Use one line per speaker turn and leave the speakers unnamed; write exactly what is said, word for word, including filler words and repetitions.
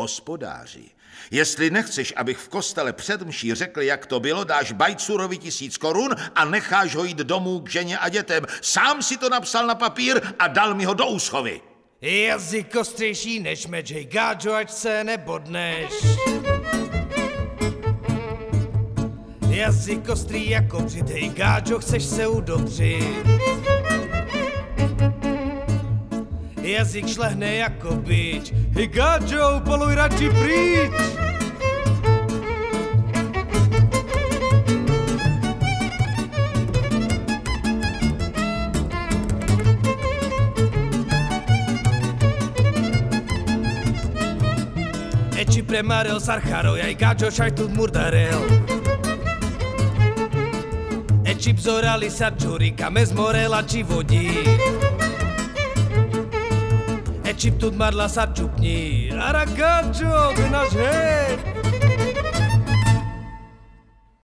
Hospodáři, jestli nechceš, abych v kostele před mší řekl, jak to bylo, dáš Bajcurovi tisíc korun a necháš ho jít domů k ženě a dětem. Sám si to napsal na papír a dal mi ho do úschovy.
Jazyk ostřejší než meč, hej gáčo, ať se nebodneš. Jazyk ostrý jako břit, hej gáčo, chceš se udobřit. Jazyk šlehne jako bič, hej gáčo, upoluj radši pryč. Eci premarel sarcharo, jaj gáčo, šajtut murdarel. Eci bzorali sarčurika, mezmorela či vodí. Eci tut marla sarčupni, ara gáčo, ty náš hej.